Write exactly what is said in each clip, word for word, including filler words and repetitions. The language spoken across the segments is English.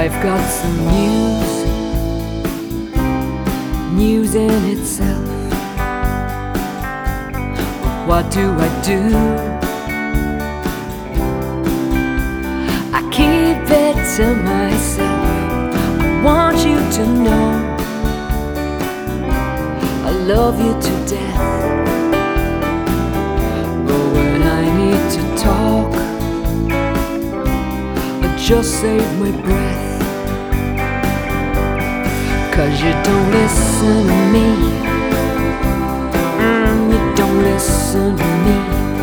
I've got some news, news in itself. But what do I do? I keep it to myself. I want you to know I love you to death. But when I need to talk, I just save my breath. 'Cause you don't listen to me. mm, You don't listen to me.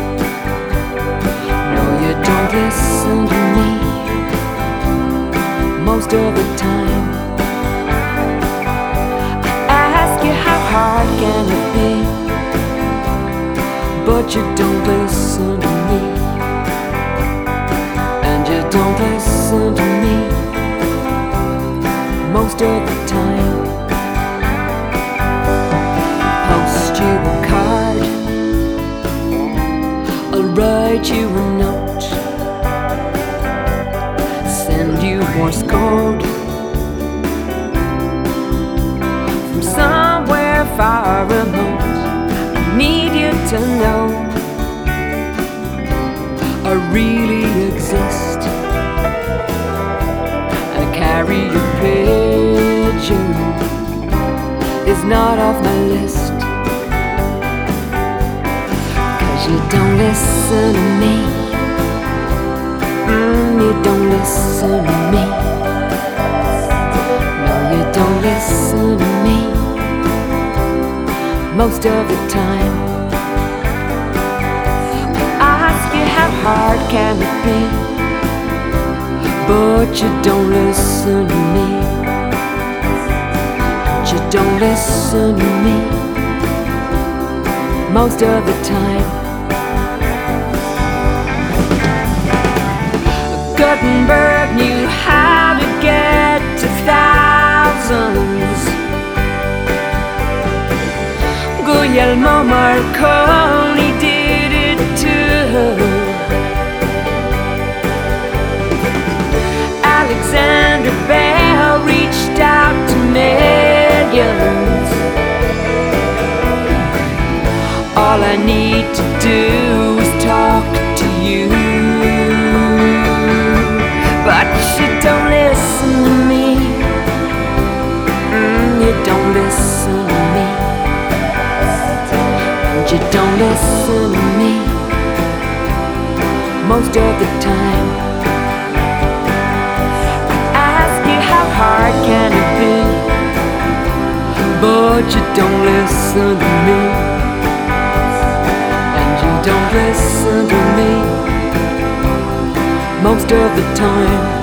No, you don't listen to me most of the time. I ask you how hard can it be, but you don't listen to me. And you don't listen to me most of the time. Post you a card, I'll write you a note, send you Morse code from somewhere far remote. I need you to know I really exist. I carry your pigeon, is not off my list. 'Cause you don't listen to me. mm, You don't listen to me. No, you don't listen to me most of the time. I ask you how hard can it be, but you don't listen to me. You don't listen to me most of the time. Gutenberg knew how to get to thousands. Guglielmo Marconi did it too. Alexander Bell reached out to millions. All I need to do is talk to you. But you don't listen to me. mm, You don't listen to me. And you don't listen to me most of the time. How hard can it be? But you don't listen to me. And you don't listen to me most of the time.